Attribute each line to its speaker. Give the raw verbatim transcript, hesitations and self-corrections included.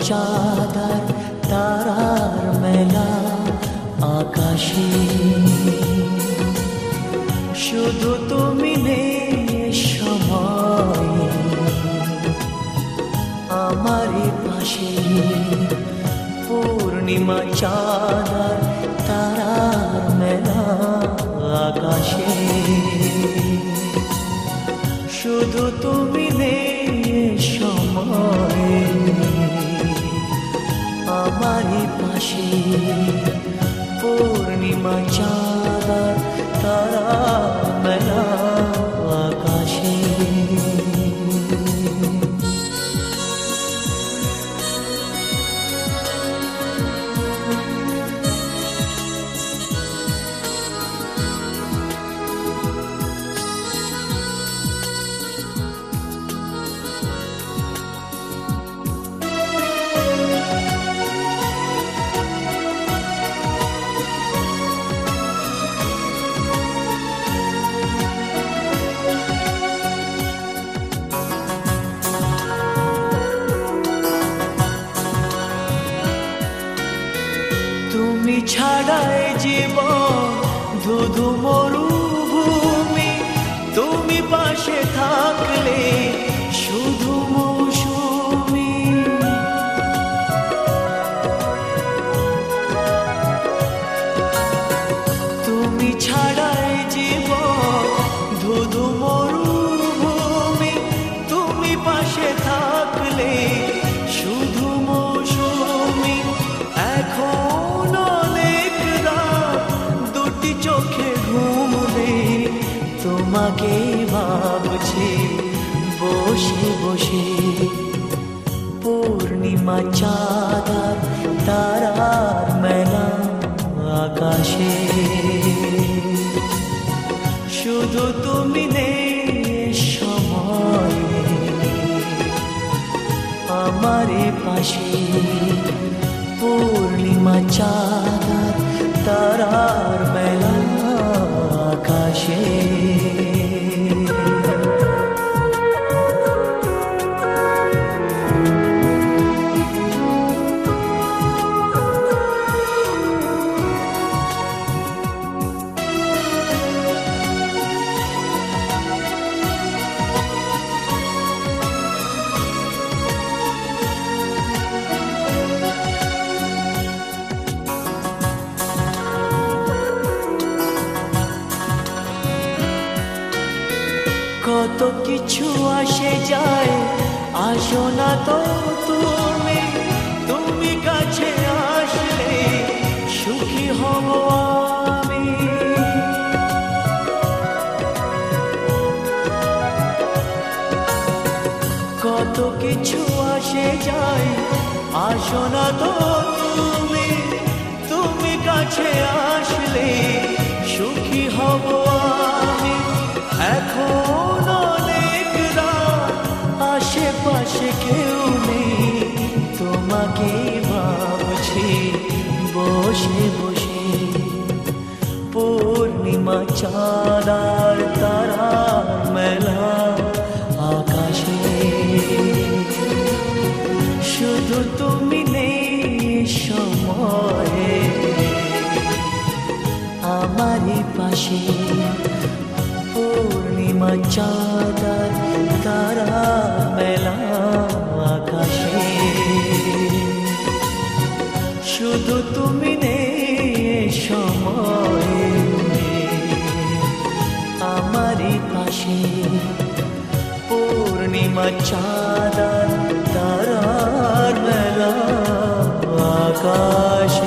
Speaker 1: চাঁদার তারার মেলা আকাশে, শুধু তুমি নেই সময় আমারই পাশে। পূর্ণিমা চাঁদার তারার মেলা আকাশে, শুধু তুমি নেই সময় আমারই পাশে। পূর্ণিমা চাঁদার তারার মেলা আকাশে। তুমি ছাড়াই জীবন ধুধু মরুভূমি, তুমি পাশে থাকলে শুধু মৌসুমি। তুমি ছাড়াই জীবন ধুধু মরুভূমি, তুমি পাশে থাকলে শুধু মৌসুমি। এখন চোখে ঘুম নেই, তোমাকে ভাবছি বসে বসে। পূর্ণিমা চাঁদার তারার মেলা আকাশে, শুধু তুমি নেই সময় আমারই পাশে। পূর্ণিমা চাঁদার তারার মেলা আকাশে। কত কিছু আসে যায়, আসো না তো তুমি, তুমি কাছে আসলে সুখী হব আমি। কত কিছু আসে যায়, আসো না তো তুমি, তুমি কাছে আসলে সুখী হব আমি। এখন অনেক রাত, আশেপাশে কেউ নেই, তোমাকে ভাবছি বসে বসে। পূর্ণিমা চাঁদার তারার মেলা আকাশে, শুধু তুমি নেই সময়ে আমারই পাশে। পূর্ণিমা চাঁদার তারার মেলা আকাশে, শুধু তুমি নেই সময়ে আমারই পাশে। পূর্ণিমা চাঁদার তারার মেলা আকাশে।